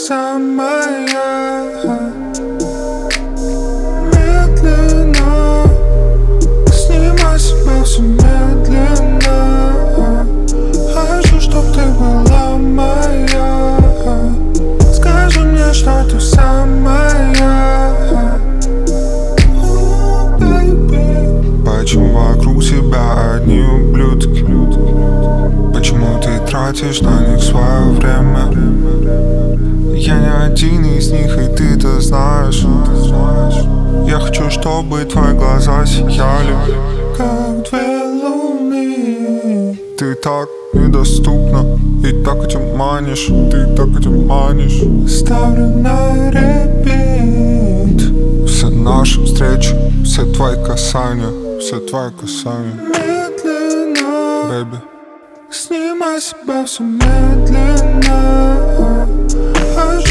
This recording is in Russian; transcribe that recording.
самая. Медленно снимай себя все медленно. Хочу, чтоб ты была моя. Скажи мне, что ты самая. Почему вокруг тебя одни ублюдки? Почему ты тратишь на них свое время? Я не один из них, и ты это знаешь. Я хочу, чтобы твои глаза сияли, как две луны. Ты так недоступна, и так этим манишь. Ты так этим манишь. Ставлю на репит все наши встречи, все твои касания, все твои касания. Медленно, baby, снимай себя все медленно.